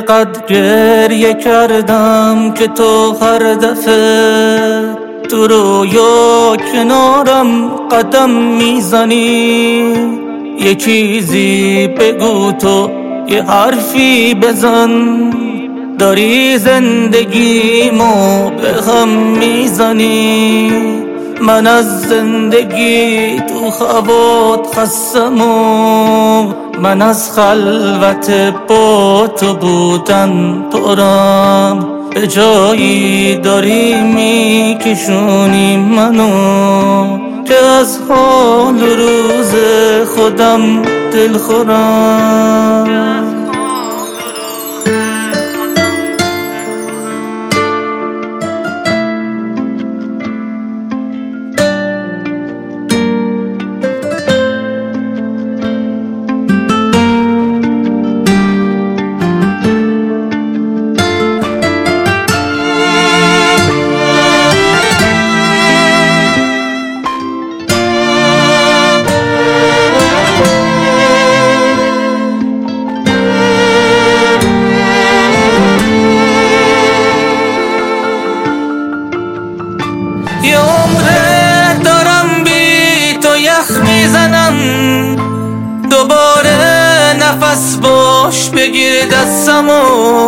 چقدر گریه کردم که تو هر دفعه تو رویا کنارم قدم میزنی. یه چیزی بگو تو، یه حرفی بزن، داری زندگیمو به هم میزنی. من از زندگی تو خوات خستم و من از خلوت با تو بودن پرم. به جایی داری میکشونی منو که از حال روز خودم دل خورم. یه عمره دارم بی تو یخ میزنم، دوباره نفس باش بگیر دستمو،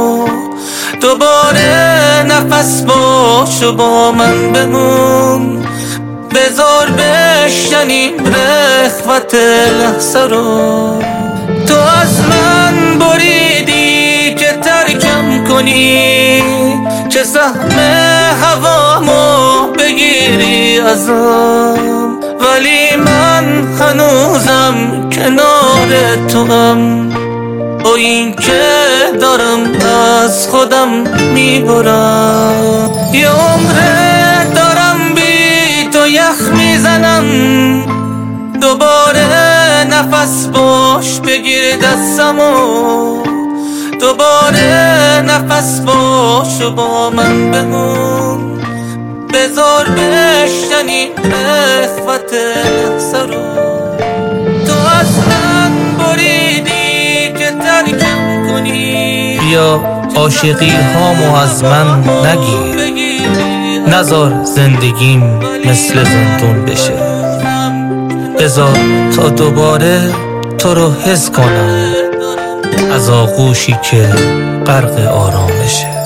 دوباره نفس باش و با من بمون. بذار بشنیم رخوت لحظه رو. تو از من بریدی که ترکم کنی، که سهم هوامو بگیری ازم، ولی من هنوزم کنار توام. با این که دارم از خودم میبرم. یه عمره دارم بی تو یخ میزنم، دوباره نفس باش بگیر دستمو، دوباره نفس باش و با من بمون. بذار بشنیم رخوت لحظه رو. تو از من بریدی که ترکم کنی، بیا عاشقی هامو از من نگیر، نذار زندگیم مثل زندون بشه. بذار تا دوباره تو رو حس کنم از آغوشی که غرق آرامشه.